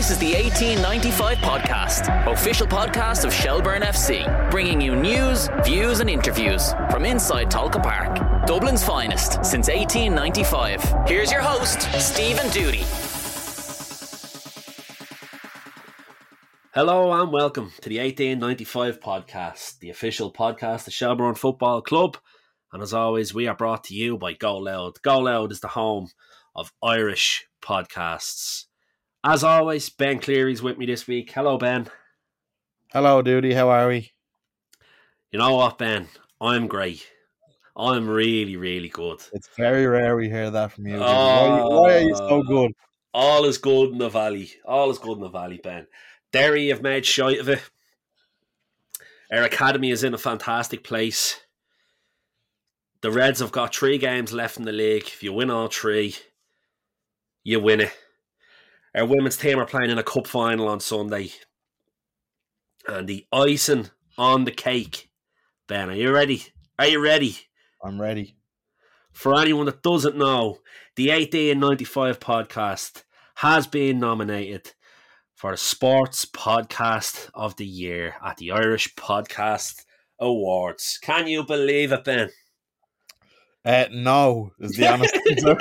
This is the 1895 podcast, official podcast of Shelbourne FC, bringing you news, views and interviews from inside Tolka Park, Dublin's finest since 1895. Here's your host, Stephen Doody. Hello and welcome to the 1895 podcast, the official podcast of Shelbourne Football Club. And as always, we are brought to you by Go Loud. Go Loud is the home of Irish podcasts. As always, Ben Cleary's with me this week. Hello, Ben. Hello, Doody. How are we? You know what, Ben? I'm great. I'm really, really good. It's very rare we hear that from you. Why are you so good? All is good in the valley. All is good in the valley, Ben. Derry have made shite of it. Our academy is in a fantastic place. The Reds have got 3 games left in the league. If you win all 3, you win it. Our women's team are playing in a cup final on Sunday. And the icing on the cake. Ben, are you ready? Are you ready? I'm ready. For anyone that doesn't know, the 1895 podcast has been nominated for the Sports Podcast of the Year at the Irish Podcast Awards. Can you believe it, Ben? No, is the honest answer.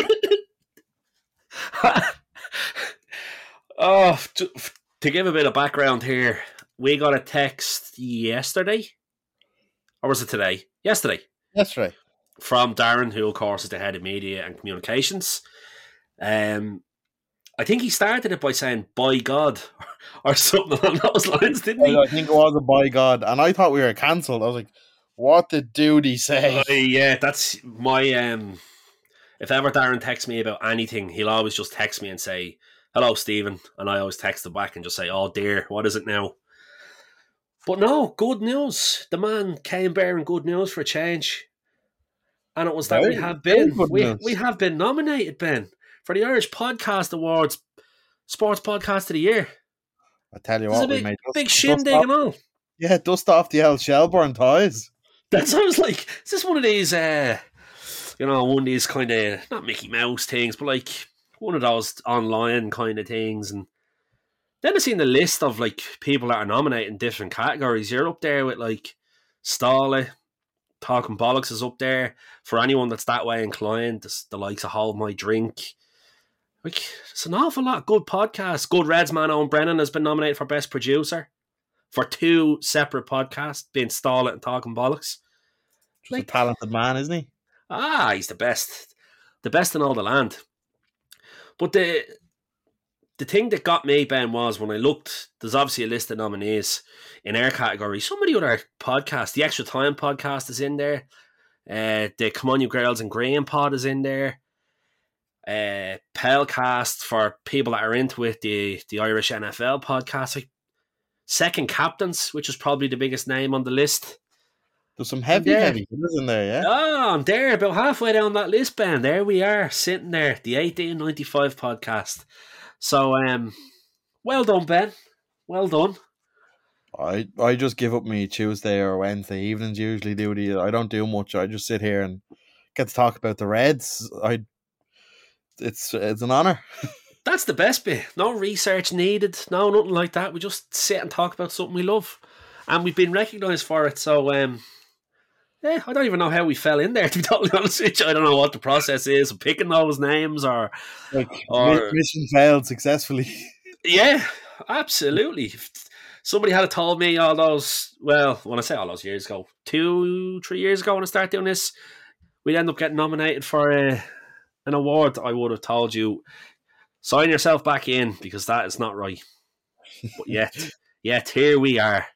Oh, to give a bit of background here, we got a text yesterday, or was it today? Yesterday. Yesterday. From Darren, who of course is the head of media and communications. I think he started it by saying, by God, or something along those lines, didn't he? I think it was a by God, and I thought we were cancelled. I was like, what did Doody say? Yeah, that's my... if ever Darren texts me about anything, he'll always just text me and say, hello, Stephen, and I always text him back and just say, oh dear, what is it now? But no, good news. The man came bearing good news for a change. And it was that we have been nominated, Ben, for the Irish Podcast Awards, Sports Podcast of the Year. I tell you what, we made made big shindig and all. Yeah, dust off the old Shelbourne ties. That sounds like, is this one of these, one of these kind of, not Mickey Mouse things, but like one of those online kind of things. And then I seen the list of like people that are nominated in different categories. You're up there with like Stala, Talking Bollocks is up there. For anyone that's that way inclined, the likes of Hold My Drink. Like, it's an awful lot of good podcasts. Good Reds man Owen Brennan has been nominated for Best Producer for 2 separate podcasts, being Stala and Talking Bollocks. Like, a talented man, isn't he? He's the best. The best in all the land. But the thing that got me, Ben, was when I looked, there's obviously a list of nominees in our category. Some of the other podcasts, the Extra Time podcast is in there. The Come On You Girls and Graham pod is in there. Pelcast for people that are into it, the Irish NFL podcast. Like Second Captains, which is probably the biggest name on the list. There's some heavy hitters in there, yeah? Oh, I'm there, about halfway down that list, Ben. There we are, sitting there, the 1895 podcast. So, well done, Ben. Well done. I just give up me Tuesday or Wednesday evenings usually, Doody. I don't do much. I just sit here and get to talk about the Reds. It's an honour. That's the best bit. No research needed. No, nothing like that. We just sit and talk about something we love. And we've been recognised for it. So, yeah, I don't even know how we fell in there, to be totally honest with you. I don't know what the process is of picking those names or mission failed successfully. Yeah, absolutely. If somebody had told me all those, well, when I say all those years ago, 2-3 years ago when I started doing this, we'd end up getting nominated for an award, I would have told you, sign yourself back in because that is not right. But yet here we are.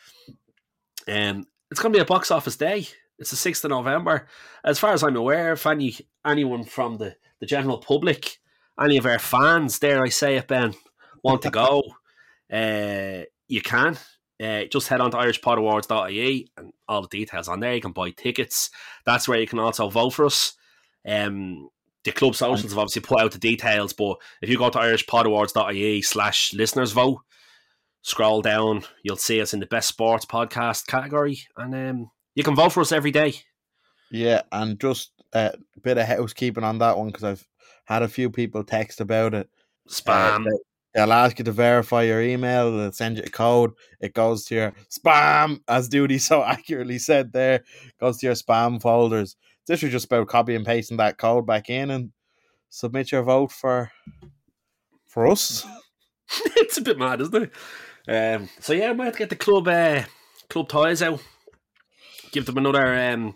It's going to be a box office day. It's the 6th of November. As far as I'm aware, if anyone from the general public, any of our fans, dare I say it, Ben, want to go, you can. Just head on to irishpodawards.ie and all the details on there. You can buy tickets. That's where you can also vote for us. The club socials have obviously put out the details, but if you go to irishpodawards.ie/listeners vote, scroll down, you'll see us in the best sports podcast category, and you can vote for us every day. Yeah, and just a bit of housekeeping on that one, because I've had a few people text about it. Spam. They'll ask you to verify your email. They'll send you a code. It goes to your spam, as Duty so accurately said there. Goes to your spam folders. This is just about copy and pasting that code back in and submit your vote for us. It's a bit mad, isn't it? So yeah, I might have to get the club ties out. Give them another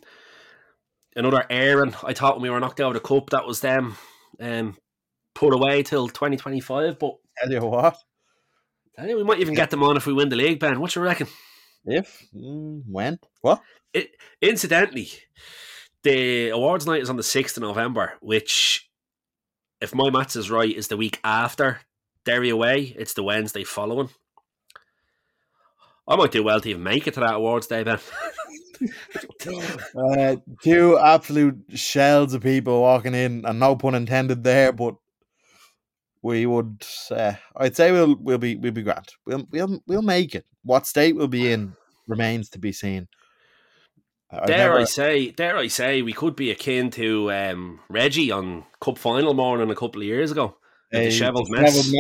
airing. I thought when we were knocked out of the cup, that was them put away till 2025. But Tell you what, we might even get them on if we win the league, Ben. What you reckon? If? When? What? Incidentally, the awards night is on the 6th of November, which, if my maths is right, is the week after Derry away. It's the Wednesday following. I might do well to even make it to that awards day, Ben. Two absolute shells of people walking in, and no pun intended there, but we would. I'd say we'll be grand. We'll make it. What state we'll be in remains to be seen. Dare I say, we could be akin to Reggie on Cup final morning a couple of years ago. The dishevelled mess.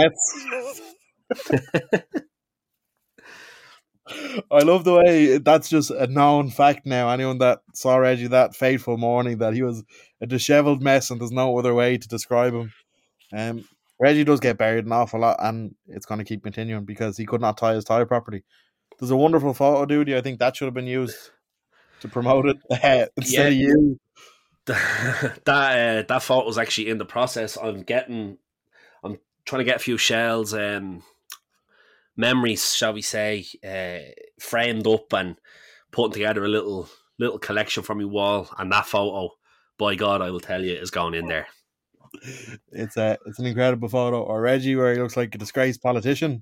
I love the way that's just a known fact now. Anyone that saw Reggie that fateful morning, that he was a dishevelled mess, and there's no other way to describe him. Reggie does get buried an awful lot, and it's going to keep continuing because he could not tie his tie properly. There's a wonderful photo, Duty. I think that should have been used to promote it instead of you. That photo was actually in the process. I'm trying to get a few shells, memories, shall we say, framed up and putting together a little collection from my wall. And that photo, by God, I will tell you, is going in there. It's an incredible photo. Or Reggie, where he looks like a disgraced politician.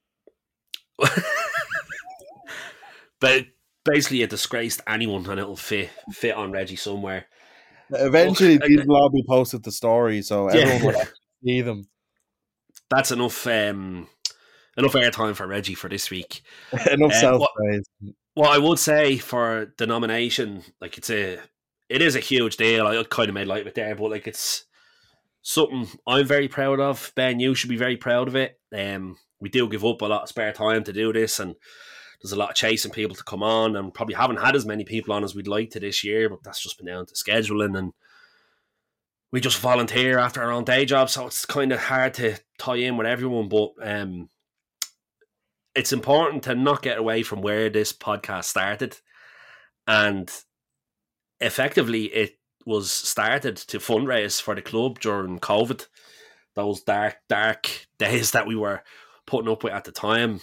But basically, a disgraced anyone, and it'll fit on Reggie somewhere. Eventually, these will all be posted to story, so everyone will see them. That's enough airtime for Reggie for this week. Enough self-praise. What I would say for the nomination, like it is a huge deal. I kind of made light of it there, but like it's something I'm very proud of. Ben, you should be very proud of it. We do give up a lot of spare time to do this, and there's a lot of chasing people to come on, and probably haven't had as many people on as we'd like to this year, but that's just been down to scheduling, and we just volunteer after our own day job, so it's kind of hard to tie in with everyone, but it's important to not get away from where this podcast started. And effectively, it was started to fundraise for the club during COVID, those dark days that we were putting up with at the time.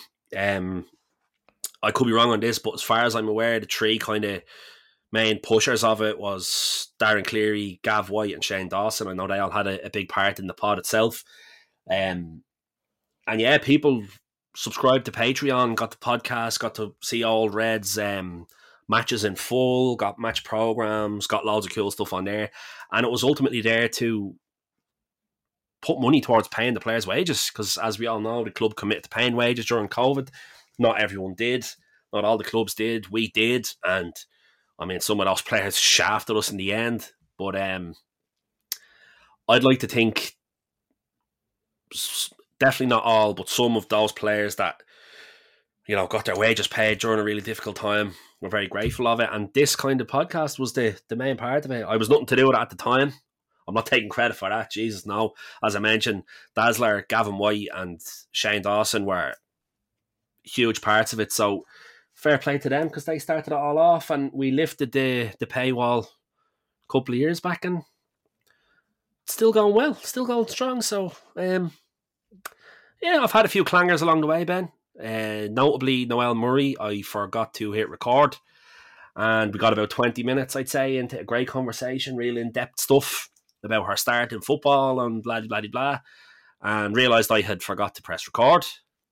I could be wrong on this, but as far as I'm aware, the three kind of main pushers of it was Darren Cleary, Gav White and Shane Dawson. I know they all had a big part in the pod itself. And yeah, people subscribed to Patreon, got the podcast, got to see Old Reds matches in full, got match programs, got loads of cool stuff on there. And it was ultimately there to put money towards paying the players' wages, because as we all know, the club committed to paying wages during COVID. Not everyone did. Not all the clubs did. We did. And I mean, some of those players shafted us in the end. But I'd like to think, definitely not all, but some of those players that, you know, got their wages paid during a really difficult time, we're very grateful of it. And this kind of podcast was the main part of it. I was nothing to do with it at the time. I'm not taking credit for that. Jesus, no. As I mentioned, Dazzler, Gavin White and Shane Dawson were huge parts of it. So fair play to them, because they started it all off, and we lifted the paywall a couple of years back, and it's still going well, still going strong. So yeah, I've had a few clangers along the way, Ben. Notably Noel Murray, I forgot to hit record, and we got about 20 minutes, I'd say, into a great conversation, real in-depth stuff about her start in football and blah blah blah, and realised I had forgot to press record.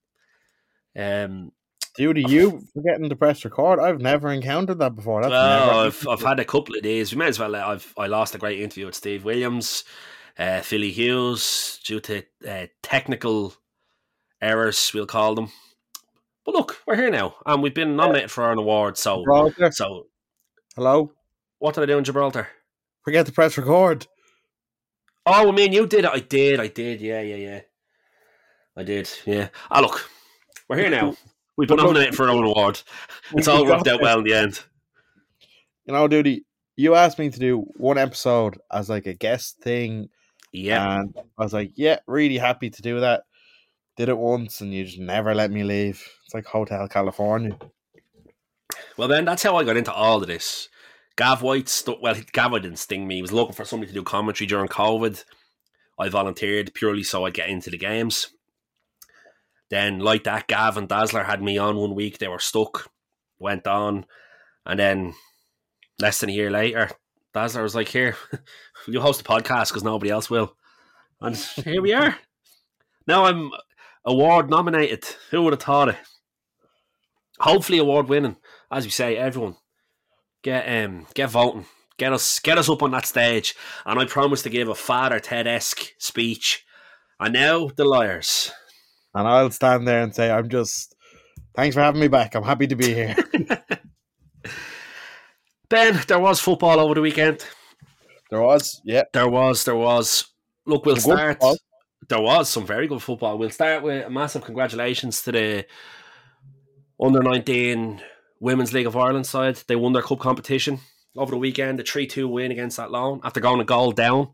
Duty, you forgetting to press record? I've never encountered that before. I've had a couple of days. We may as well. I lost a great interview with Steve Williams, Philly Hughes, due to technical errors, we'll call them. But look, we're here now, and we've been nominated for an award. So, hello. What did I do in Gibraltar? Forget to press record. Oh, I mean, you did it. I did. Yeah. I did, yeah. Look, we're here now. We've been But look, nominated for our own award. It's we all got worked out this. well in the end. You know, Duty, you asked me to do one episode as like a guest thing, Yeah. and I was like, yeah, really happy to do that. Did it once, and you just never let me leave. It's like Hotel California. Well, then, that's how I got into all of this. Gav White, Gav White didn't sting me. He was looking for somebody to do commentary during COVID. I volunteered purely so I'd get into the games. Then, like that, Gav and Dazzler had me on one week. They were stuck. Went on. And then, less than a year later, Dazzler was like, here, you host a podcast because nobody else will. And here we are. Now I'm award nominated. Who would have thought it? Hopefully award winning. As we say, everyone get voting. Get us up on that stage. And I promise to give a Father Ted-esque speech. And now the liars. And I'll stand there and say, thanks for having me back. I'm happy to be here. Ben, there was football over the weekend. There was, yeah. There was. Look, we'll Some good start. football. There was some very good football. We'll start with a massive congratulations to the Under-19 Women's League of Ireland side. They won their cup competition over the weekend. A 3-2 win against Athlone after going a goal down.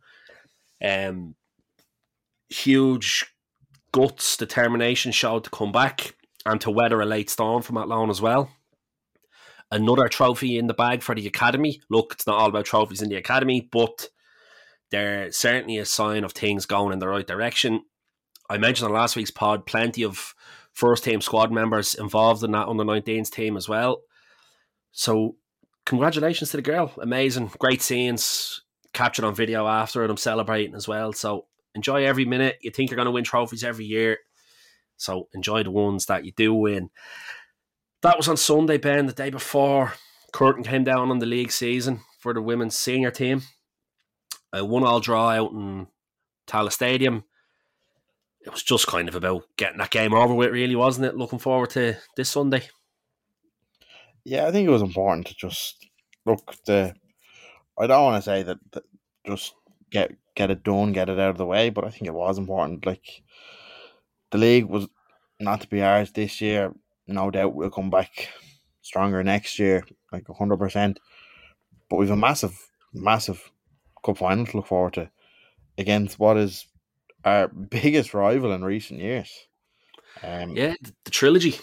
Huge guts, determination showed to come back and to weather a late storm from Athlone as well. Another trophy in the bag for the academy. Look, it's not all about trophies in the academy, but they're certainly a sign of things going in the right direction. I mentioned on last week's pod, plenty of first-team squad members involved in that under-19s team as well. So, congratulations to the girl. Amazing. Great scenes captured on video after it. I'm celebrating as well. So, enjoy every minute. You think you're going to win trophies every year. So, enjoy the ones that you do win. That was on Sunday, Ben, the day before curtain came down on the league season for the women's senior team. A 1-1 draw out in Tallaght Stadium. It was just kind of about getting that game over with, really, wasn't it? Looking forward to this Sunday. Yeah, I think it was important to just look. I don't want to say that just get it done, get it out of the way, but I think it was important. Like, the league was not to be ours this year. No doubt we'll come back stronger next year, like 100%. But we've a massive, massive cup final to look forward to against what is our biggest rival in recent years. The trilogy.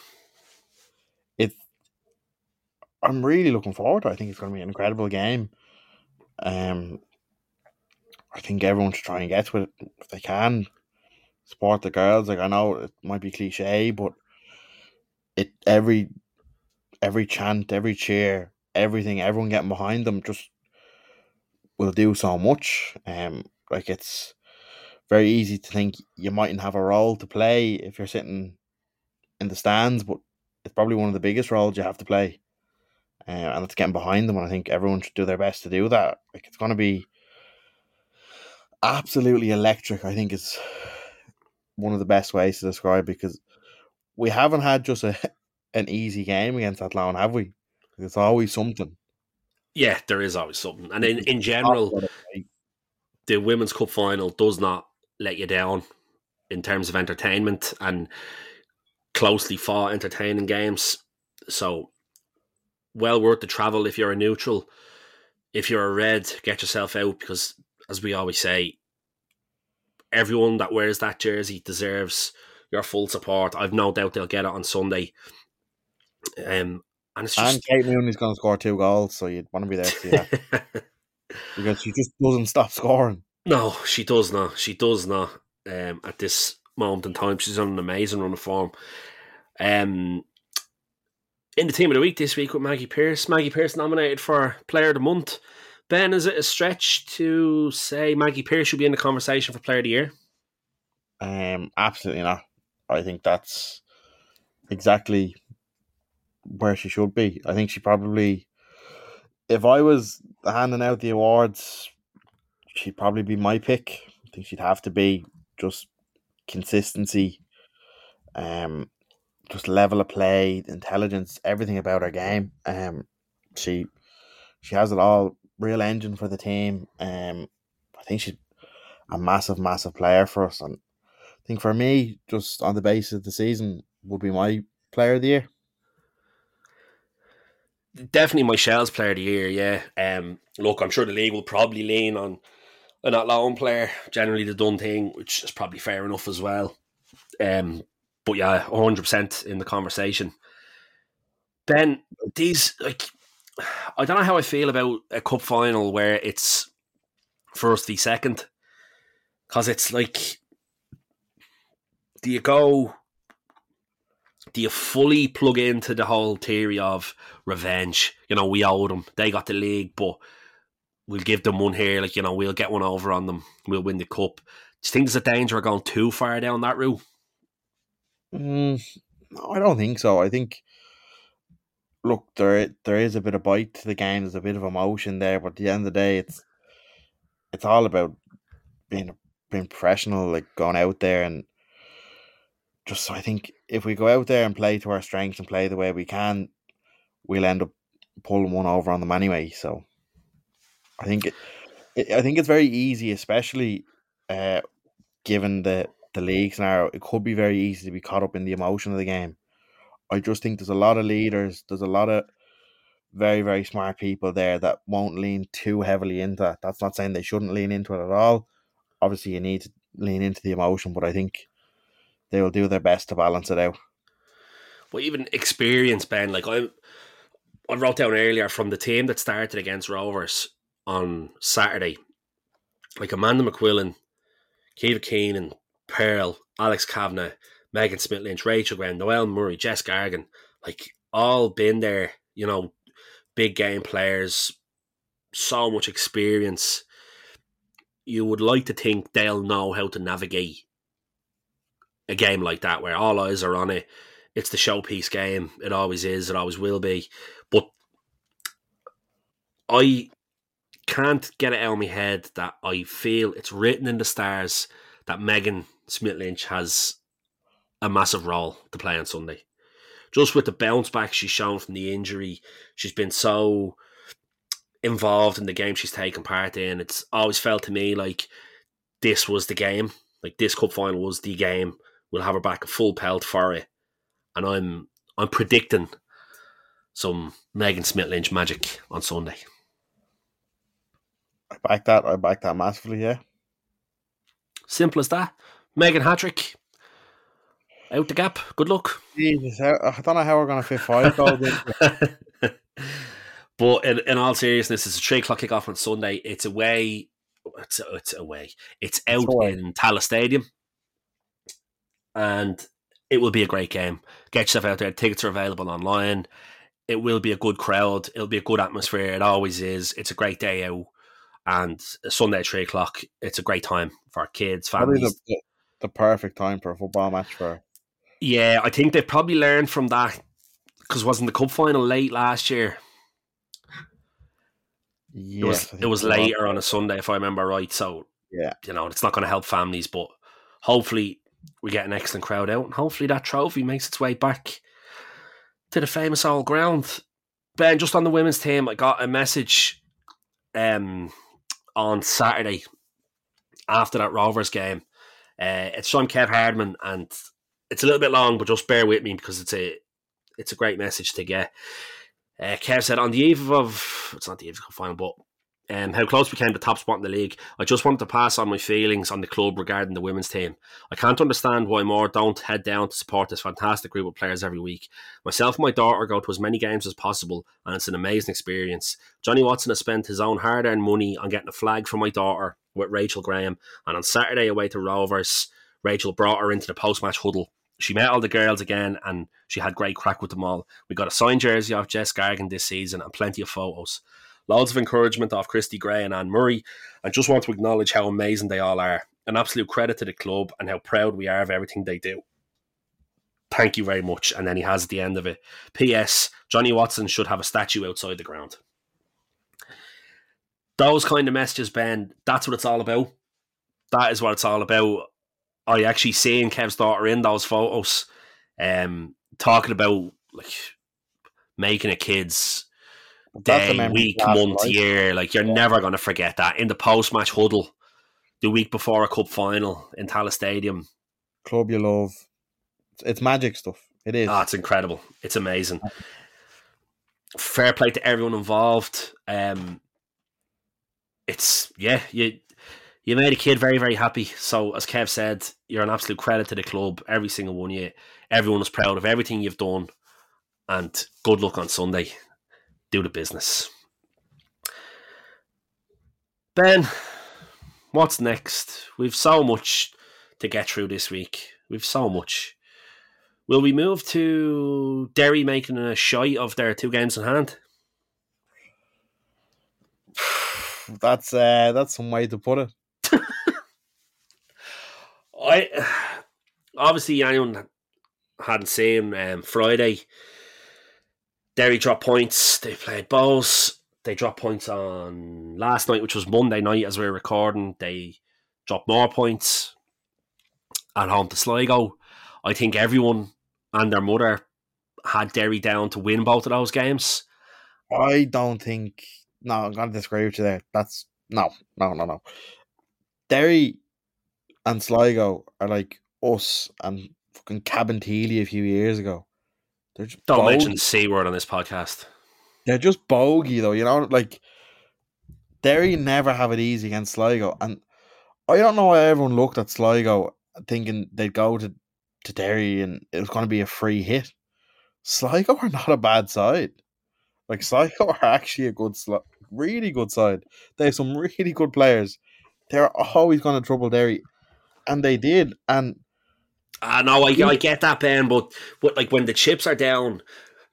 I'm really looking forward to it. I think it's going to be an incredible game. I think everyone should try and get to it if they can. Support the girls. Like, I know it might be cliche, but every chant, every cheer, everything, everyone getting behind them just will do so much. Like, it's very easy to think you mightn't have a role to play if you're sitting in the stands, but it's probably one of the biggest roles you have to play. And it's getting behind them, and I think everyone should do their best to do that. Like, it's going to be absolutely electric, I think is one of the best ways to describe it, because we haven't had just an easy game against Athlone, have we? It's always something. Yeah, there is always something. And in general, the Women's Cup final does not let you down in terms of entertainment and closely fought entertaining games. So, well worth the travel if you're a neutral. If you're a red, get yourself out, because, as we always say, everyone that wears that jersey deserves your full support. I've no doubt they'll get it on Sunday. And it's just... And Kate Mooney's going to score 2 goals, so you'd want to be there to see that. Because she just doesn't stop scoring. No, she does not. She does not. At this moment in time, she's on an amazing run of form. In the team of the week this week with Maggie Pearce. Maggie Pearce nominated for Player of the Month. Ben, is it a stretch to say Maggie Pearce should be in the conversation for Player of the Year? Absolutely not. I think that's exactly where she should be. I think she probably, if I was handing out the awards, she'd probably be my pick. I think she'd have to be just consistency, just level of play, intelligence, everything about her game. She has it all. Real engine for the team. I think she's a massive, massive player for us, and I think for me, just on the basis of the season, would be my player of the year. Definitely my Shells player of the year, yeah. Look, I'm sure the league will probably lean on an at-loan player, generally the done thing, which is probably fair enough as well. But yeah, 100% in the conversation. Ben, these, like, I don't know how I feel about a cup final where it's first v second, because it's like, do you fully plug into the whole theory of revenge? You know, we owe them, they got the league, but we'll give them one here, like, you know, we'll get one over on them, we'll win the cup. Do you think there's a danger of going too far down that route? No, I don't think so. I think, look, there is a bit of bite to the game. There's a bit of emotion there, but at the end of the day, it's all about being professional, like going out there and just. I think if we go out there and play to our strengths and play the way we can, we'll end up pulling one over on them anyway. So I think I think it's very easy, especially given the league scenario. It could be very easy to be caught up in the emotion of the game. I just think there's a lot of leaders. There's a lot of very, very smart people there that won't lean too heavily into that. That's not saying they shouldn't lean into it at all. Obviously, you need to lean into the emotion, but I think they will do their best to balance it out. Well, even experience, Ben. Like, I wrote down earlier from the team that started against Rovers on Saturday, like Amanda McQuillan, Kiva Keenan, Pearl, Alex Kavanagh, Megan Smith-Lynch, Rachel Graham, Noelle Murray, Jess Gargan, like, all been there, you know, big game players, so much experience. You would like to think they'll know how to navigate a game like that where all eyes are on it. It's the showpiece game. It always is. It always will be. But I can't get it out of my head that I feel it's written in the stars that Megan Smith-Lynch has a massive role to play on Sunday. Just with the bounce back she's shown from the injury, she's been so involved in the game she's taken part in. It's always felt to me like this was the game. Like, this cup final was the game. We'll have her back a full pelt for it. And I'm predicting some Megan Smith-Lynch magic on Sunday. I back that massively, yeah. Simple as that. Megan hat-trick. Out the gap. Good luck. Jesus, I don't know how we're going to fit 5 goals in. But in all seriousness, it's a 3 o'clock kickoff on Sunday. It's away. It's away. It's out in Tallaght Stadium. And it will be a great game. Get yourself out there. Tickets are available online. It will be a good crowd. It'll be a good atmosphere. It always is. It's a great day out. And Sunday at 3 o'clock, it's a great time for kids, families. Probably the perfect time for a football match for. Yeah, I think they've probably learned from that, because wasn't the cup final late last year? Yes, it was later on a Sunday, if I remember right. So, yeah, you know, it's not going to help families, but hopefully we get an excellent crowd out, and hopefully that trophy makes its way back to the famous old ground. Ben, just on the women's team, I got a message on Saturday after that Rovers game. It's from Kev Hardman, and it's a little bit long, but just bear with me because it's a great message to get. Kev said, on the eve of, it's not the eve of the final, but how close we came to top spot in the league, I just wanted to pass on my feelings on the club regarding the women's team. I can't understand why more don't head down to support this fantastic group of players every week. Myself and my daughter go to as many games as possible, and it's an amazing experience. Johnny Watson has spent his own hard-earned money on getting a flag for my daughter with Rachel Graham, and on Saturday away to Rovers, Rachel brought her into the post-match huddle. She met all the girls again, and she had great crack with them all. We got a signed jersey off Jess Gargan this season and plenty of photos. Loads of encouragement off Christy Gray and Anne Murray. I just want to acknowledge how amazing they all are. An absolute credit to the club and how proud we are of everything they do. Thank you very much. And then he has at the end of it, P.S. Johnny Watson should have a statue outside the ground. Those kind of messages, Ben, that's what it's all about. That is what it's all about. I actually seen Kev's daughter in those photos, talking about like making a kid's day, week, month, year. Like, you're never going to forget that. In the post-match huddle, the week before a cup final in Tallaght Stadium, club you love. It's magic stuff. It is. It's incredible. It's amazing. Fair play to everyone involved. It's you made a kid very, very happy. So as Kev said, you're an absolute credit to the club. Every single one of you. Everyone is proud of everything you've done. And good luck on Sunday. Do the business. Ben, what's next? We've so much to get through this week. We've so much. Will we move to Derry making a shite of their 2 games in hand? That's some way to put it. Obviously anyone hadn't seen Friday. Derry dropped points. They played Bows. They dropped points on last night, which was Monday night as we were recording. They dropped more points at home to Sligo. I think everyone and their mother had Derry down to win both of those games. I don't think... No, I'm going to disagree with you there. That's... No. Derry and Sligo are like us and fucking Cabinteely a few years ago. They're just Don't bogey. mention the C word on this podcast. They're just bogey, though. You know, like, Derry never have it easy against Sligo. And I don't know why everyone looked at Sligo thinking they'd go to Derry and it was going to be a free hit. Sligo are not a bad side. Like, Sligo are actually a good, really good side. They have some really good players. They're always going to trouble Derry. And they did. And no, I get that, Ben, but like when the chips are down,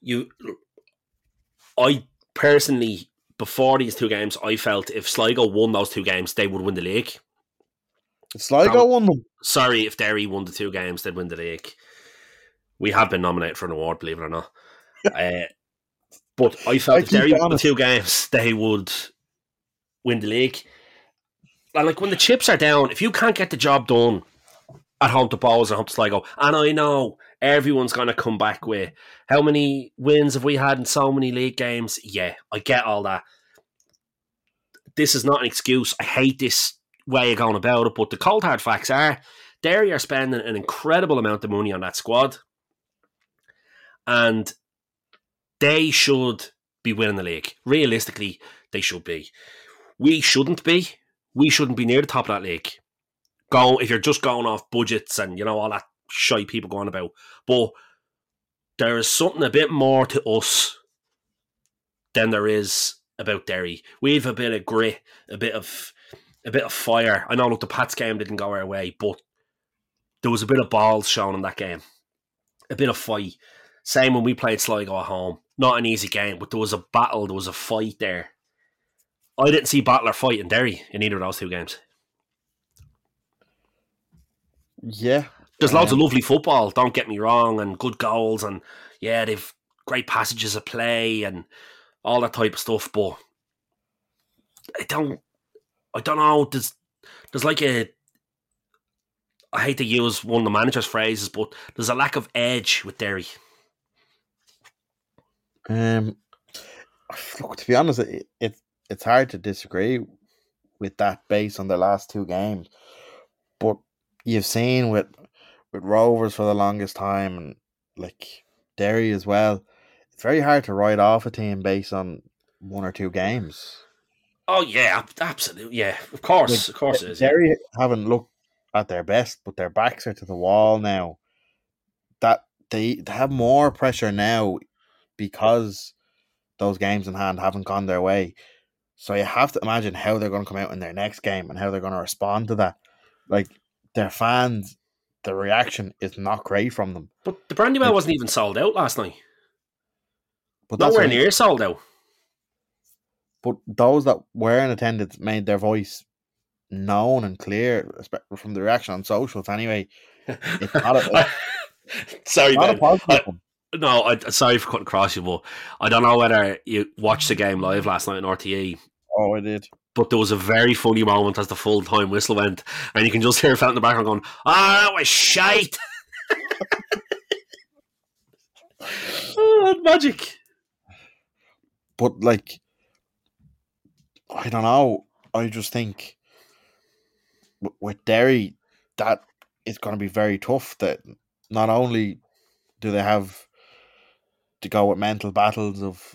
I personally, before these 2 games, I felt if Sligo won those 2 games, they would win the league. If Sligo won them. Sorry, if Derry won the 2 games, they'd win the league. We have been nominated for an award, believe it or not. But I felt if Derry won the 2 games, they would win the league. And like when the chips are down, if you can't get the job done at home to Bows and home to Sligo, and I know everyone's going to come back with how many wins have we had in so many league games? Yeah, I get all that. This is not an excuse. I hate this way of going about it, but the cold hard facts are Derry are spending an incredible amount of money on that squad, and they should be winning the league. Realistically, they should be. We shouldn't be. We shouldn't be near the top of that league. If you're just going off budgets and all that shy people going about, but there is something a bit more to us than there is about Derry. We have a bit of grit, a bit of fire. I know, look, the Pats game didn't go our way, but there was a bit of balls shown in that game, a bit of fight. Same when we played Sligo at home. Not an easy game, but there was a battle, there was a fight there. I didn't see battle or fight in Derry in either of those 2 games. Yeah. There's loads of lovely football, don't get me wrong, and good goals, and they've great passages of play and all that type of stuff, but I don't know, there's like I hate to use one of the manager's phrases, but there's a lack of edge with Derry. Look, to be honest, it's hard to disagree with that based on the last 2 games, but you've seen with Rovers for the longest time and like Derry as well, it's very hard to write off a team based on 1 or 2 games. Oh yeah, absolutely, yeah, of course it is. Derry haven't looked at their best, but their backs are to the wall now. That they have more pressure now because those games in hand haven't gone their way. So you have to imagine how they're going to come out in their next game and how they're going to respond to that. Like, their fans, the reaction is not great from them. But the Brandywell wasn't even sold out last night. But nowhere near sold out. But those that were in attendance made their voice known and clear from the reaction on socials. Anyway, it's not sorry, not Ben. a positive one. No, sorry for cutting across you, but I don't know whether you watched the game live last night on RTE. Oh, I did. But there was a very funny moment as the full-time whistle went, and you can just hear a fella in the background going, that was shite. Magic. But, like, I don't know. I just think with Derry, that it's going to be very tough. That not only do they have to go with mental battles of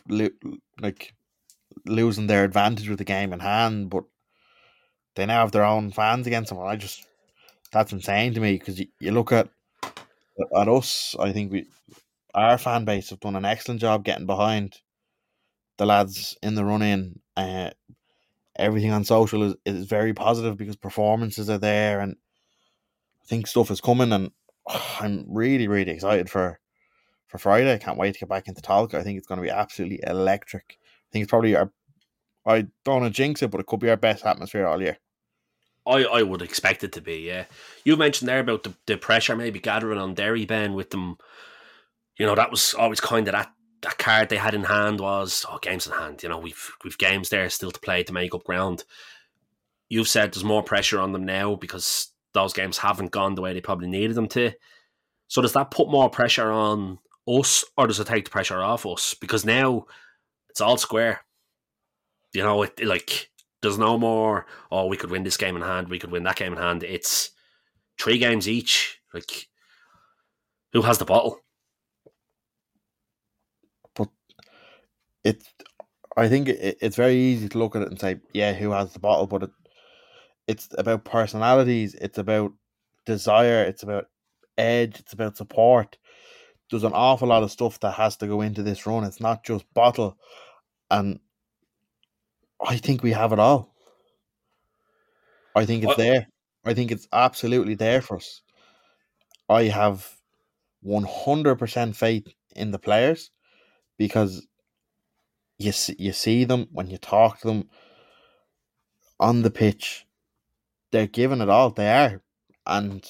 losing their advantage with the game in hand, but they now have their own fans against them. That's insane to me, because you look at us. I think our fan base have done an excellent job getting behind the lads in the run-in. Everything on social is very positive because performances are there, and I think stuff is coming, and I'm really, really excited for Friday. I can't wait to get back into Talca. I think it's going to be absolutely electric. I think it's probably I don't want to jinx it, but it could be our best atmosphere all year. I would expect it to be, yeah. You mentioned there about the pressure maybe gathering on Derry, Ben, with them. You know, that was always kind of that card they had in hand was, games in hand. You know, we've games there still to play to make up ground. You've said there's more pressure on them now because those games haven't gone the way they probably needed them to. So does that put more pressure on us, or does it take the pressure off us? Because now it's all square. You know, there's no more, we could win this game in hand, we could win that game in hand. It's 3 games each. Like, who has the bottle? But I think it's very easy to look at it and say, yeah, who has the bottle? But it's about personalities, it's about desire, it's about edge, it's about support. There's an awful lot of stuff that has to go into this run. It's not just bottle. And I think we have it all. I think it's there. I think it's absolutely there for us. I have 100% faith in the players, because you see them when you talk to them on the pitch. They're giving it all. They are. And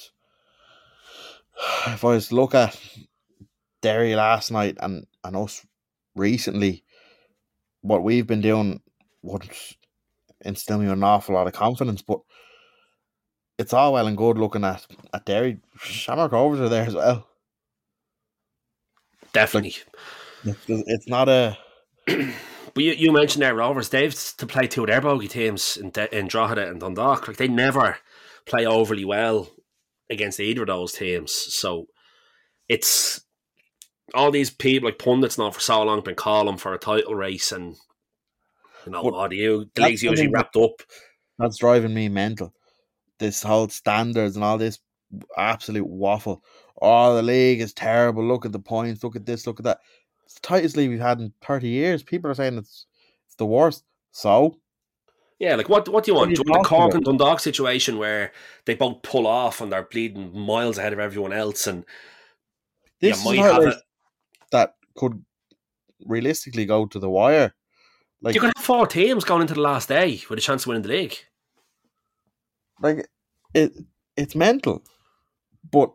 if I was to look at Derry last night and us recently, what we've been doing would instill me an awful lot of confidence. But it's all well and good looking at Derry. Shamrock Rovers are there as well. Definitely. It's not a... But you mentioned there Rovers. They've to play 2 of their bogey teams in Drogheda and Dundalk. Like, they never play overly well against either of those teams. So it's all these people, like pundits now for so long, been calling for a title race, and the league's usually wrapped up. That's driving me mental. This whole standards and all this absolute waffle. The league is terrible. Look at the points. Look at this. Look at that. It's the tightest league we've had in 30 years. People are saying it's the worst. So, yeah, like what do you want? Do you want the Cork and Dundalk situation where they both pull off and they're bleeding miles ahead of everyone else, and this you might have it that could realistically go to the wire? Like, you could have 4 teams going into the last day with a chance of winning the league. Like, it's mental, but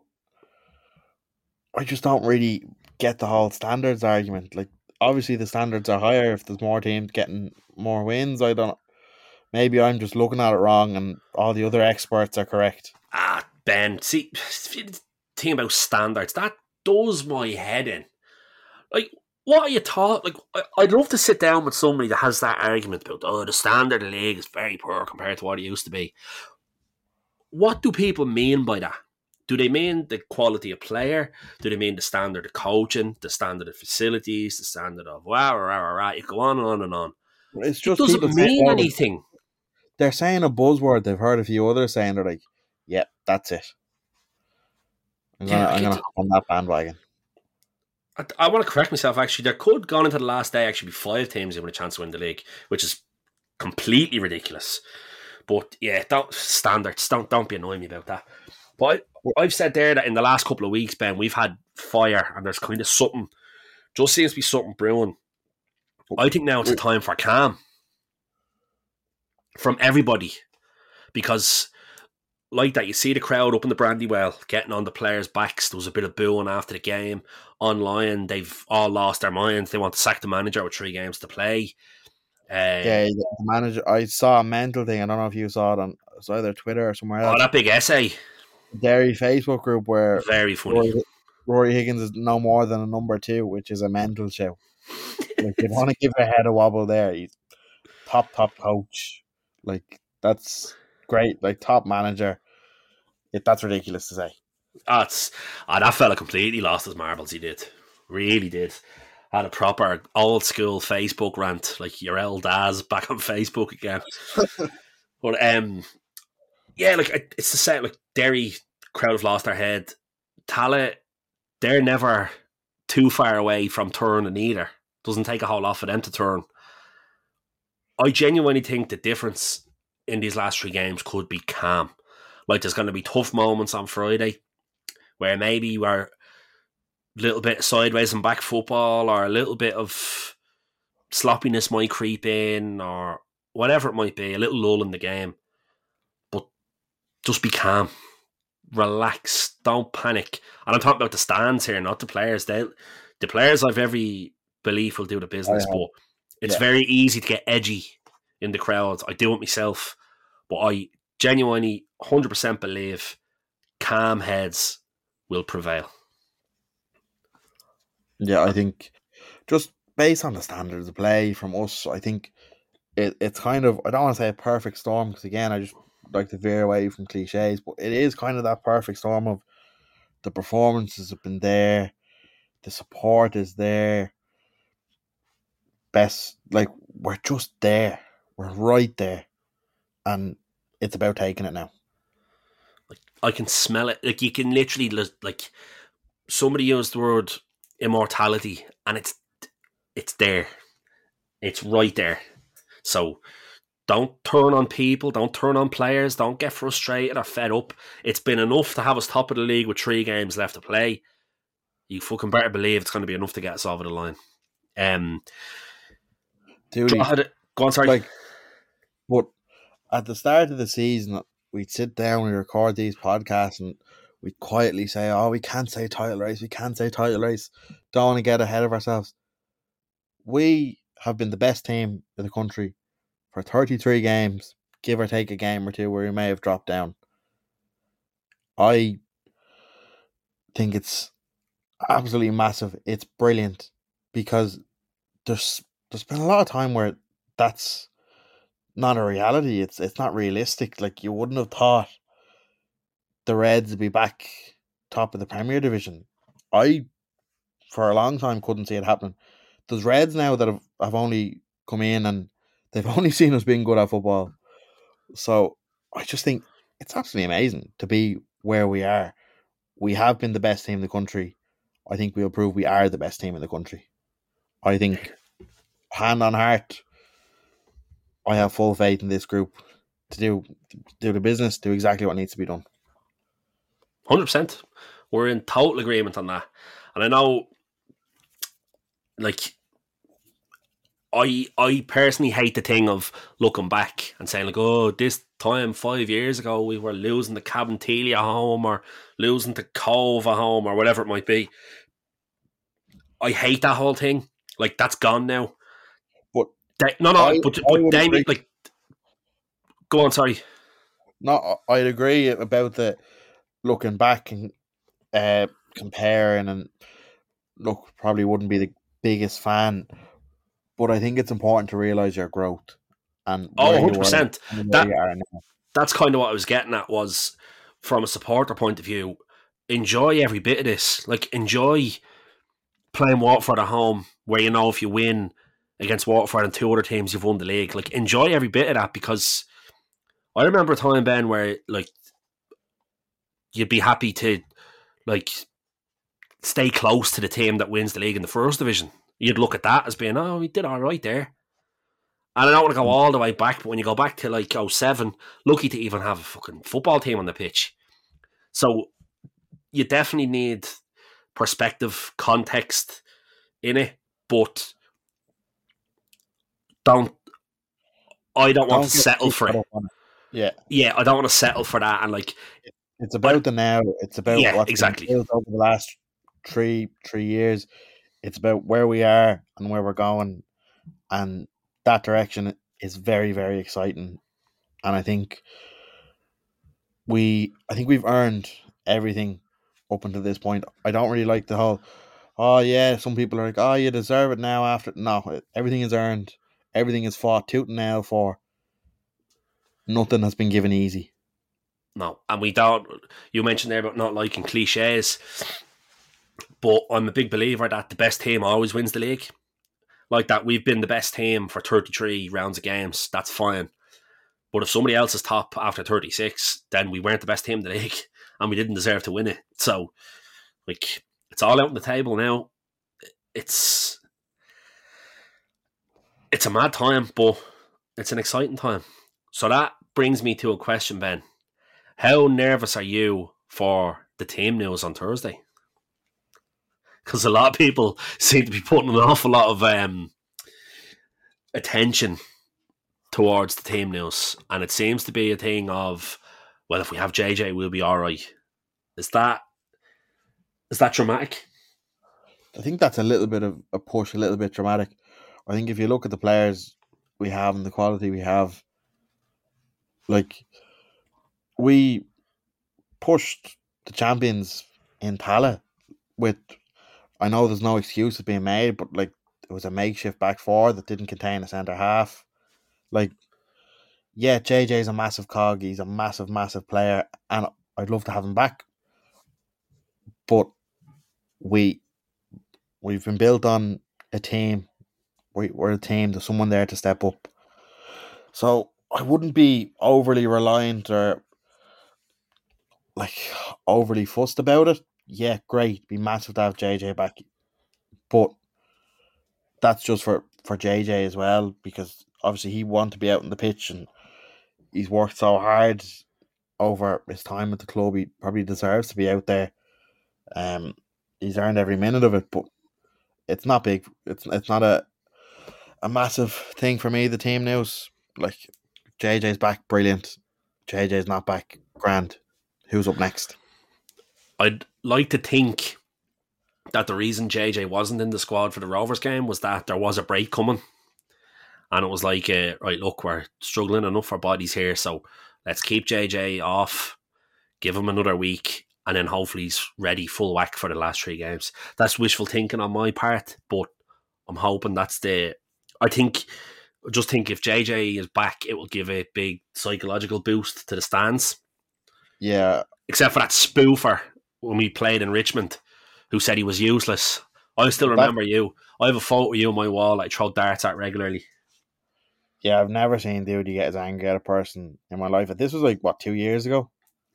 I just don't really get the whole standards argument. Like, obviously the standards are higher if there's more teams getting more wins. Maybe I'm just looking at it wrong, and all the other experts are correct. Ben, see, the thing about standards, that does my head in. Like, what are you taught? Like, I'd love to sit down with somebody that has that argument about, the standard of the league is very poor compared to what it used to be. What do people mean by that? Do they mean the quality of player? Do they mean the standard of coaching, the standard of facilities, the standard of You go on and on and on. It's just, it doesn't mean anything. They're saying a buzzword. They've heard a few others saying, they're like, yeah, that's it. I'm gonna hop on that bandwagon. I want to correct myself, actually. There could, gone into the last day, actually be 5 teams who have a chance to win the league, which is completely ridiculous. But yeah, standards. Don't be annoying me about that. But I've said there that in the last couple of weeks, Ben, we've had fire, and there's kind of something, just seems to be something brewing. I think now it's a time for calm from everybody, because like that, you see the crowd up in the Brandywell getting on the players' backs. There was a bit of booing after the game. Online, they've all lost their minds. They want to sack the manager with 3 games to play. The manager. I saw a mental thing. I don't know if you saw it on either Twitter or somewhere else. That big essay. Derry Facebook group where very funny. Rory Higgins is no more than a number 2, which is a mental show. Like, you want to give a head a wobble there. He's top coach. Like, that's great. Like, top manager. That's ridiculous to say. That fella completely lost his marbles. He did, really did. Had a proper old school Facebook rant, like your old Daz back on Facebook again. But yeah, like it's the same. Like Derry crowd have lost their head. Tala, they're never too far away from turning either. Doesn't take a whole lot for them to turn. I genuinely think the difference in these last 3 games could be calm. Like there's going to be tough moments on Friday where maybe we're a little bit sideways in back football, or a little bit of sloppiness might creep in, or whatever it might be, a little lull in the game. But just be calm. Relax. Don't panic. And I'm talking about the stands here, not the players. The players, I've every belief, will do the business, but it's very easy to get edgy in the crowds. I do it myself, but I genuinely 100% believe calm heads will prevail. Yeah, I think just based on the standards of play from us, I think it's kind of, I don't want to say a perfect storm, because again, I just like to veer away from cliches, but it is kind of that perfect storm of the performances have been there, the support is there, like we're just there, we're right there, and it's about taking it now. Like I can smell it. Like you can literally, like somebody used the word immortality, and it's there, it's right there. So don't turn on people, don't turn on players, don't get frustrated or fed up. It's been enough to have us top of the league with 3 games left to play. You fucking better believe it's going to be enough to get us over the line. Go on, sorry. Like, but at the start of the season, we'd sit down, we record these podcasts, and we'd quietly say, "Oh, we can't say title race. We can't say title race. Don't want to get ahead of ourselves." We have been the best team in the country for 33 games, give or take a game or two where we may have dropped down. I think it's absolutely massive. It's brilliant, because there's been a lot of time where that's not a reality. It's not realistic. Like, you wouldn't have thought the Reds would be back top of the Premier Division. I, for a long time, couldn't see it happening. There's Reds now that have only come in and they've only seen us being good at football. So I just think it's absolutely amazing to be where we are. We have been the best team in the country. I think we'll prove we are the best team in the country. I think, hand on heart, I have full faith in this group to do the business, do exactly what needs to be done. 100%. We're in total agreement on that. And I know, like, I personally hate the thing of looking back and saying, like, oh, this time 5 years ago we were losing to Cabinteely at home, or losing to Cove at home, or whatever it might be. I hate that whole thing. Like, that's gone now. But Damien, like, go on, sorry. No, I'd agree about the looking back and comparing, and look, probably wouldn't be the biggest fan, but I think it's important to realise your growth. And 100%. That's kind of what I was getting at, was from a supporter point of view, enjoy every bit of this. Like, enjoy playing Watford at home, where you know if you win against Watford and 2 other teams, you've won the league. Like, enjoy every bit of that, because I remember a time, Ben, where, like, you'd be happy to, like, stay close to the team that wins the league in the first division. You'd look at that as being, oh, we did all right there. And I don't want to go all the way back, but when you go back to, like, 07, lucky to even have a fucking football team on the pitch. So you definitely need perspective, context in it, but I don't want to settle for it. Yeah, I don't want to settle for that. And, like, it's about the now. It's about what's exactly been built over the last three years. It's about where we are and where we're going, and that direction is very, very exciting. And I think we've earned everything up until this point. I don't really like the whole, oh yeah, some people are like, oh, you deserve it now after. No, everything is earned. Everything is fought tooth and nail for. Nothing has been given easy. No. And we don't. You mentioned there about not liking cliches, but I'm a big believer that the best team always wins the league. Like that, we've been the best team for 33 rounds of games. That's fine. But if somebody else is top after 36, then we weren't the best team in the league and we didn't deserve to win it. So, like, it's all out on the table now. It's a mad time, but it's an exciting time. So that brings me to a question, Ben. How nervous are you for the team news on Thursday? Because a lot of people seem to be putting an awful lot of attention towards the team news, and it seems to be a thing of, well, if we have JJ, we'll be all right. Is that dramatic? I think that's a little bit of a push, a little bit dramatic. I think if you look at the players we have and the quality we have, like, we pushed the champions in Tala with, I know there's no excuses being made, but like, it was a makeshift back four that didn't contain a centre half. Like, yeah, JJ's a massive cog. He's a massive, massive player, and I'd love to have him back. But we've been built on a team. We're a team. There's someone there to step up. So I wouldn't be overly reliant or like overly fussed about it. Yeah, great. Be massive to have JJ back, but that's just for JJ as well, because obviously he wants to be out on the pitch and he's worked so hard over his time at the club. He probably deserves to be out there. He's earned every minute of it, but it's not big. It's not a massive thing for me. The team news, like, JJ's back, brilliant. JJ's not back, grand. Who's up next? I'd like to think that the reason JJ wasn't in the squad for the Rovers game was that there was a break coming. And it was like, right, look, we're struggling enough for bodies here, so let's keep JJ off, give him another week, and then hopefully he's ready full whack for the last 3 games. That's wishful thinking on my part, but I'm hoping that's I think if JJ is back, it will give a big psychological boost to the stands. Yeah. Except for that spoofer when we played in Richmond who said he was useless. I still remember you. I have a photo of you on my wall I throw darts at regularly. Yeah, I've never seen Duty get his anger at a person in my life. This was like, what, 2 years ago?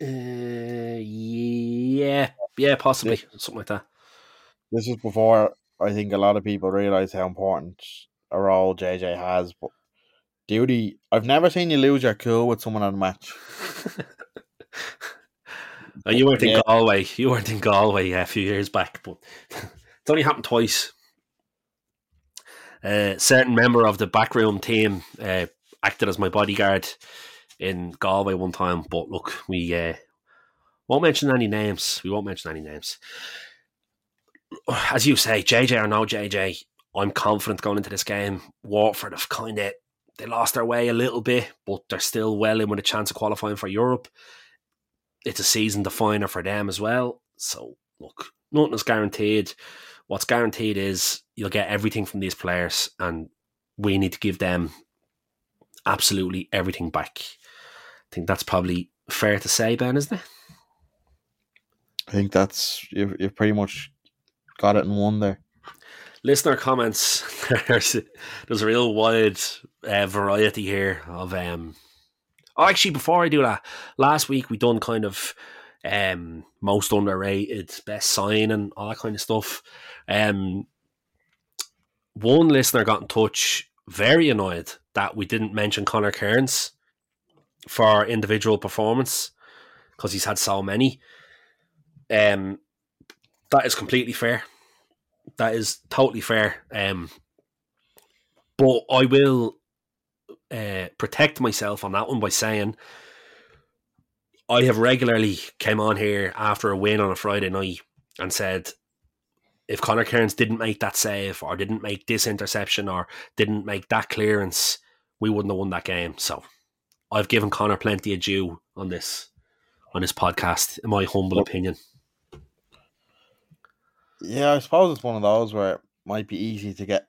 Yeah, possibly. Something like that. This was before I think a lot of people realised how important a role JJ has. But Duty, I've never seen you lose your cool with someone on a match. You weren't in Galway. You weren't in Galway a few years back, but it's only happened twice. A certain member of the backroom team acted as my bodyguard in Galway one time, but look, we won't mention any names. As you say, JJ or no JJ, I'm confident going into this game. Watford have they lost their way a little bit, but they're still well in with a chance of qualifying for Europe. It's a season definer for them as well. So, look, nothing is guaranteed. What's guaranteed is you'll get everything from these players, and we need to give them absolutely everything back. I think that's probably fair to say, Ben, isn't it? I think that's you've pretty much got it in one there. Listener comments. There's a real wide variety here of. Actually, before I do that, last week we done kind of most underrated, best sign, and all that kind of stuff. One listener got in touch, very annoyed that we didn't mention Conor Kearns for individual performance because he's had so many. That is completely fair. That is totally fair. But I will protect myself on that one by saying I have regularly came on here after a win on a Friday night and said if Conor Kearns didn't make that save or didn't make this interception or didn't make that clearance, we wouldn't have won that game. So I've given Conor plenty of due on this podcast, in my humble opinion. Yeah, I suppose it's one of those where it might be easy to get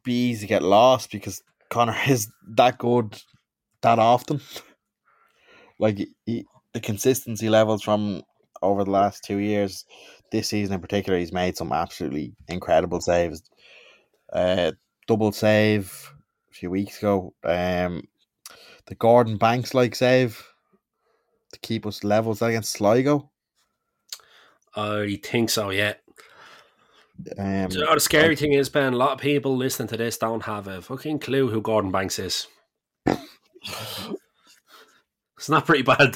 lost because Conor is that good that often. like the consistency levels from over the last 2 years, this season in particular, he's made some absolutely incredible saves. Double save a few weeks ago. The Gordon Banks like save to keep us levels against Sligo. I think so, yeah. Um, The scary thing is, Ben, a lot of people listening to this don't have a fucking clue who Gordon Banks is. It's not pretty bad.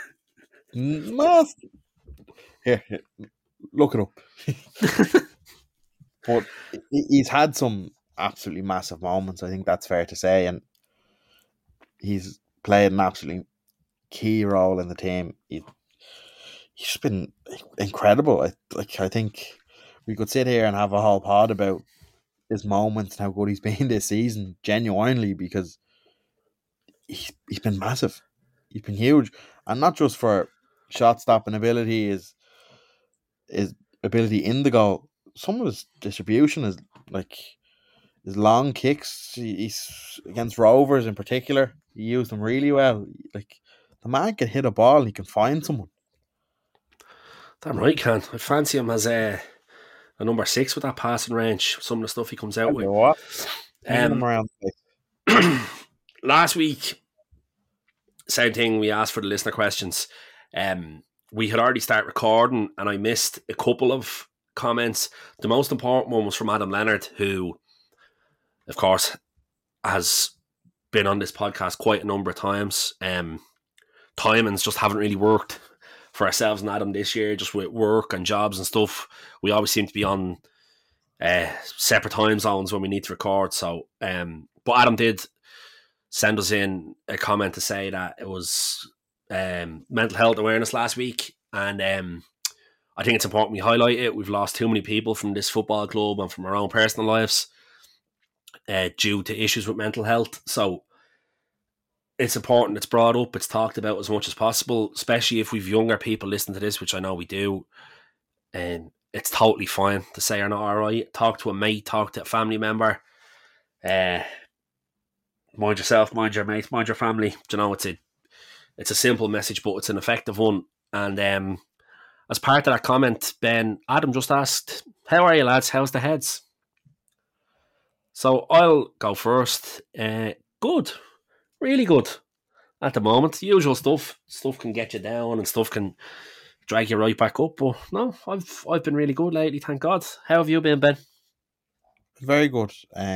Here, look it up. But he's had some absolutely massive moments. I think that's fair to say, and he's played an absolutely key role in the team. He's just been incredible. I think we could sit here and have a whole pod about his moments and how good he's been this season, genuinely, because he's been massive. He's been huge, and not just for shot stopping ability, his ability in the goal. Some of his distribution is like his long kicks. He's against Rovers in particular. He used them really well. Like, the man can hit a ball. He can find someone. Damn right, can. I fancy him as a number 6 with that passing range. Some of the stuff he comes out with. What? Around. Last week, same thing. We asked for the listener questions. We had already started recording, and I missed a couple of comments. The most important one was from Adam Leonard, who, of course, has been on this podcast quite a number of times. Timings just haven't really worked for ourselves and Adam this year, just with work and jobs and stuff. We always seem to be on separate time zones when we need to record. So, but Adam did send us in a comment to say that it was mental health awareness last week, and I think it's important we highlight it. We've lost too many people from this football club and from our own personal lives due to issues with mental health. So it's important it's brought up, it's talked about as much as possible, especially if we've younger people listening to this, which I know we do. And it's totally fine to say you're not alright. Talk to a mate, talk to a family member. Mind yourself, mind your mates, mind your family. Do you know, it's a simple message, but it's an effective one. And as part of that comment, Ben, Adam just asked, how are you, lads? How's the heads? So I'll go first. Good. Really good at the moment. The usual stuff. Stuff can get you down and stuff can drag you right back up. But no, I've been really good lately, thank God. How have you been, Ben? Very good.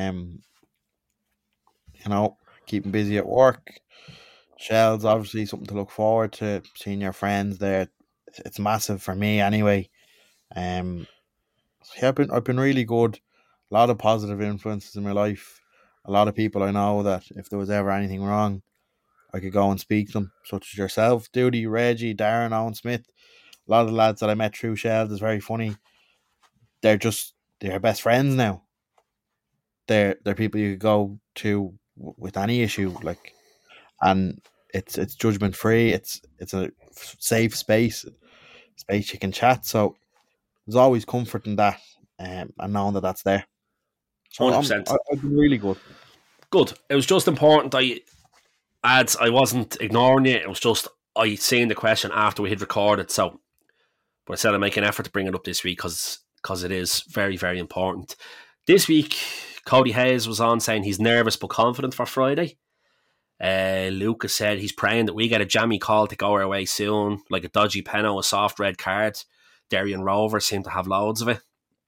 Keeping busy at work. Shell's obviously something to look forward to. Seeing your friends there, it's massive for me anyway. I've been really good. A lot of positive influences in my life. A lot of people I know that if there was ever anything wrong, I could go and speak to them, such as yourself, Duty, Reggie, Darren, Owen Smith. A lot of the lads that I met through Shell is very funny. They're best friends now. They're people you could go to with any issue, and it's judgment free. It's a safe space you can chat. So there's always comfort in that, and knowing that that's there. So 100%. I've been really good. Good. It was just important. I wasn't ignoring you. It was just I seen the question after we had recorded. So, but I said I'd make an effort to bring it up this week because it is very, very important. This week, Cody Hayes was on saying he's nervous but confident for Friday. Lucas said he's praying that we get a jammy call to go our way soon, like a dodgy penalty, a soft red card. Derry and Rovers seem to have loads of it.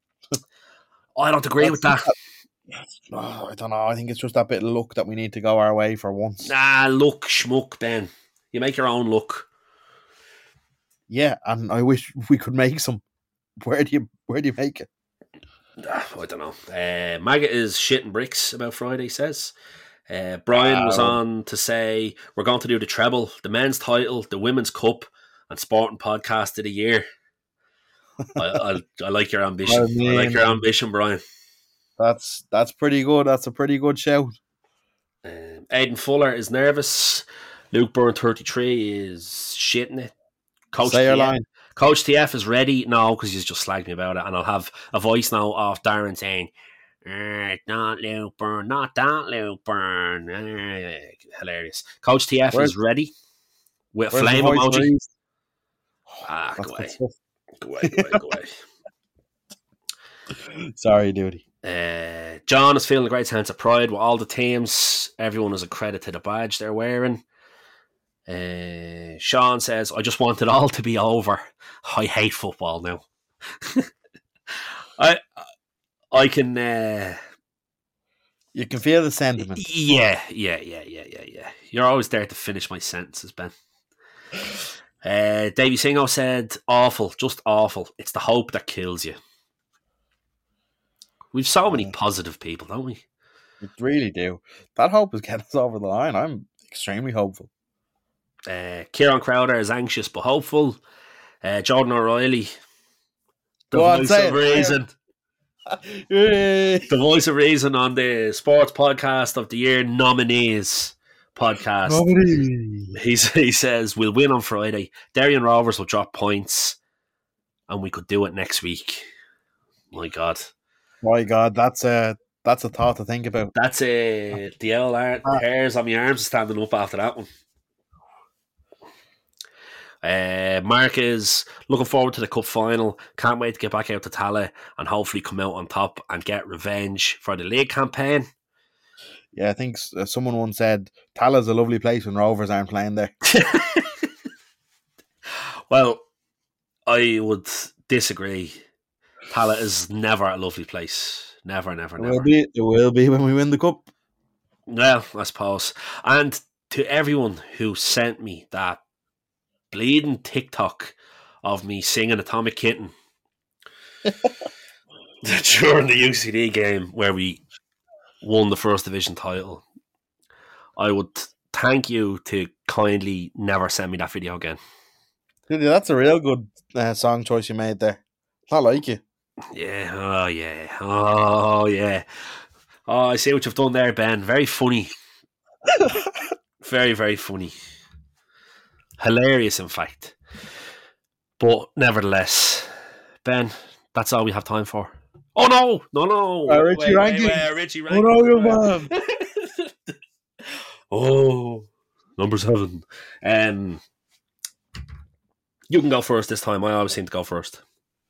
I don't agree with that. I don't know. I think it's just that bit of luck that we need to go our way for once. Luck, schmuck, Ben. You make your own luck. Yeah, and I wish we could make some. Where do you make it? I don't know. Maggot is shitting bricks about Friday, says. Brian was on to say we're going to do the treble, the men's title, the women's cup, and Sporting Podcast of the Year. I like your ambition. I like your ambition, Brian. That's pretty good. That's a pretty good shout. Aidan Fuller is nervous. Luke Byrne 33 is shitting it. Say your line. Coach TF is ready. No, because he's just slagged me about it, and I'll have a voice now off Darren saying, "Not Luke Byrne, not that Luke Byrne." Hilarious. Coach TF is ready. with a Where's the flame voice emoji. raised? Ah, That's go good away. stuff. Go away, go away, go away. Sorry, duty. John is feeling a great sense of pride with all the teams. Everyone is a credit to the badge they're wearing. Sean says, I just want it all to be over. I hate football now. I can... You can feel the sentiment. Yeah. You're always there to finish my sentences, Ben. Davey Singo said, awful, just awful. It's the hope that kills you. We've so many positive people, don't we? We really do. That hope is getting us over the line. I'm extremely hopeful. Kieran Crowder is anxious but hopeful. Jordan O'Reilly, the Go on, voice say of it. reason. The voice of reason on the Sports Podcast of the Year nominees podcast. He says, we'll win on Friday. Derry Rovers will drop points and we could do it next week. My God, that's a thought to think about. that's the old hairs on my arms are standing up after that one. Mark is looking forward to the cup final. Can't wait to get back out to Tala and hopefully come out on top and get revenge for the league campaign. Yeah, I think someone once said Tala's a lovely place when Rovers aren't playing there. Well, I would disagree. Tala is never a lovely place. Never. It will be when we win the cup. Well, I suppose. And to everyone who sent me that bleeding TikTok of me singing Atomic Kitten during the UCD game where we won the first division title, I would thank you to kindly never send me that video again. Dude, that's a real good song choice you made there. I like you. Yeah, oh yeah. Oh, I see what you've done there, Ben. Very funny. Very, very funny. Hilarious, in fact. But nevertheless, Ben, that's all we have time for. Oh, no. Richie Rankin. Richie Rankin. Oh, no, man. Oh, number 7. You can go first this time. I always seem to go first.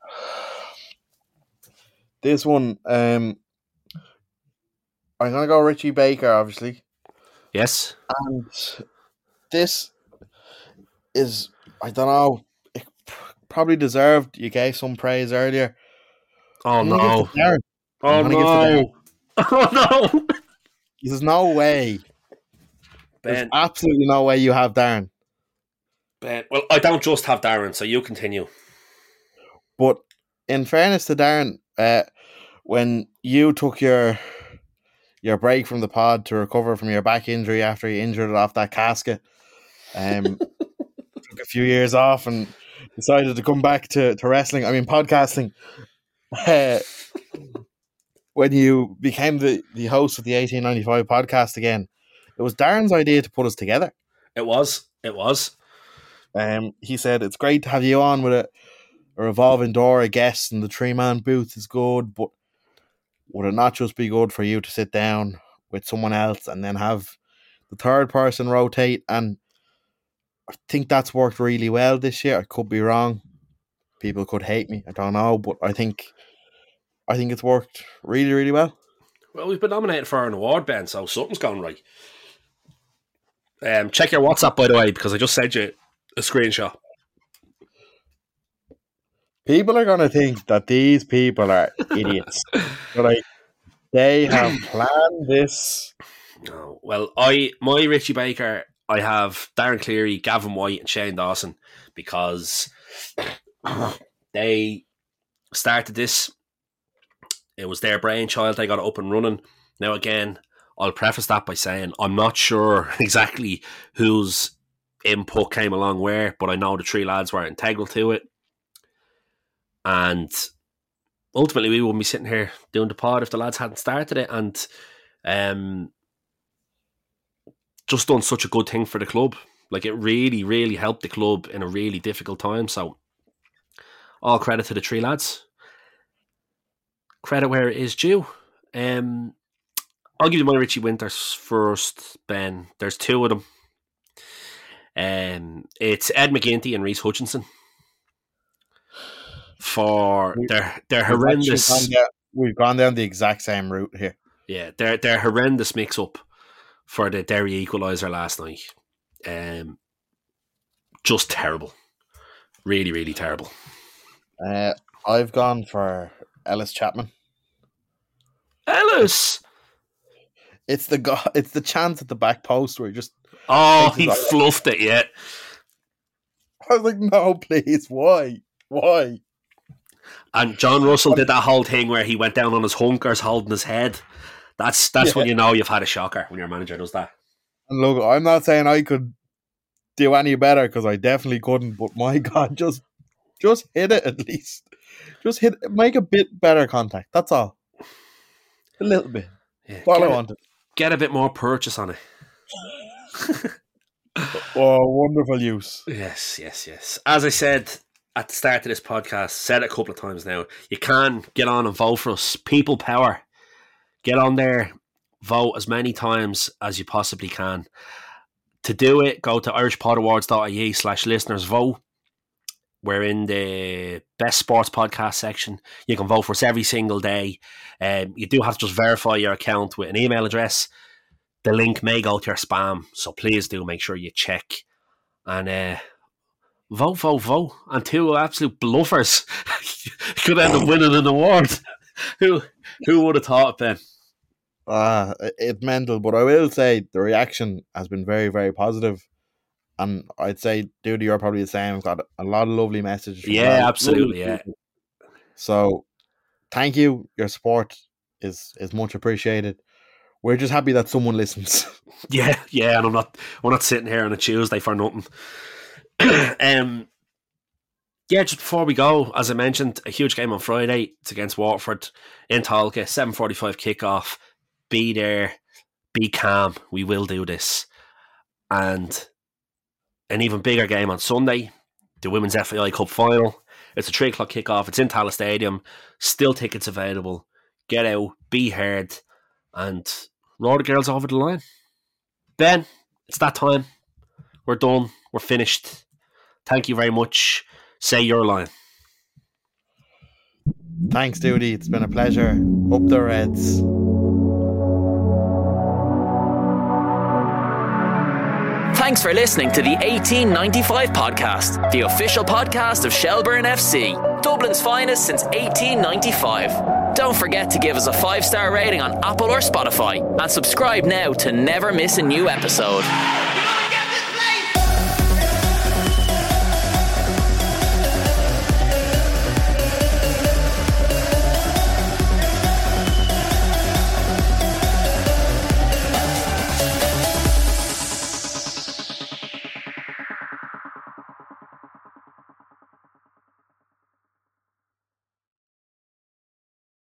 This one, I'm going to go Richie Baker, obviously. Yes. And this is, I don't know, it probably deserved. You gave some praise earlier. Oh, no. Oh, no. Oh, no. There's no way. Ben. There's absolutely no way you have Darren. Ben. Well, I don't just have Darren, so you continue. But in fairness to Darren, when you took your break from the pod to recover from your back injury after you injured it off that casket, took a few years off and decided to come back to wrestling. I mean, podcasting. When you became the host of the 1895 podcast again, it was Darren's idea to put us together. It was. He said, it's great to have you on with a revolving door of guests and the 3-man booth is good, but would it not just be good for you to sit down with someone else and then have the third person rotate? And I think that's worked really well this year. I could be wrong. People could hate me. I don't know, but I think it's worked really, really well. Well, we've been nominated for an award, Ben, so something's gone right. Check your WhatsApp, by the way, because I just sent you a screenshot. People are going to think that these people are idiots. But they have planned this. No. Well, my Richie Baker, I have Darren Cleary, Gavin White and Shane Dawson because they started this. It was their brainchild. They got it up and running. Now, again, I'll preface that by saying I'm not sure exactly whose input came along where, but I know the 3 lads were integral to it. And ultimately, we wouldn't be sitting here doing the pod if the lads hadn't started it and just done such a good thing for the club. Like, it really, really helped the club in a really difficult time. So, all credit to the 3 lads. Credit where it is due. I'll give you my Richie Winters first, Ben. There's 2 of them. It's Ed McGinty and Reece Hutchinson for their horrendous. We've gone down the exact same route here. Yeah, their horrendous mix-up for the Derry equaliser last night. Just terrible. Really, really terrible. I've gone for Ellis Chapman. Ellis! It's the chance at the back post where he just... Oh, he fluffed it, yeah. I was like, no, please, why? And John Russell did that whole thing where he went down on his hunkers holding his head. That's when you know you've had a shocker, when your manager does that. And look, I'm not saying I could do any better, because I definitely couldn't, but my God, just hit it at least. Just hit it, make a bit better contact, that's all. A little bit. Yeah, all I wanted. Get a bit more purchase on it. Oh, wonderful use. Yes. As I said at the start of this podcast, said it a couple of times now, you can get on and vote for us. People power. Get on there, vote as many times as you possibly can. To do it, go to irishpodawards.ie/listeners vote. We're in the best sports podcast section. You can vote for us every single day. You do have to just verify your account with an email address. The link may go to your spam, so please do make sure you check. And vote. And two absolute bluffers could end up winning an award. Who would have thought, Ben? It's mental, but I will say the reaction has been very, very positive. And I'd say, Duty, you're probably the same. I've got a lot of lovely messages. Yeah, absolutely, yeah. So, thank you. Your support is much appreciated. We're just happy that someone listens. Yeah, and we're not sitting here on a Tuesday for nothing. Just before we go, as I mentioned, a huge game on Friday. It's against Waterford in Tolka, 7:45 kickoff. Be there, be calm. We will do this. And an even bigger game on Sunday, the Women's FAI Cup final. It's a 3:00 kickoff. It's in Tallaght Stadium. Still tickets available. Get out, be heard, and roll the girls over the line. Ben, it's that time. We're done. We're finished. Thank you very much. Say your line. Thanks, Duty. It's been a pleasure. Up the Reds. Thanks for listening to the 1895 podcast, the official podcast of Shelbourne FC, Dublin's finest since 1895. Don't forget to give us a 5-star rating on Apple or Spotify and subscribe now to never miss a new episode.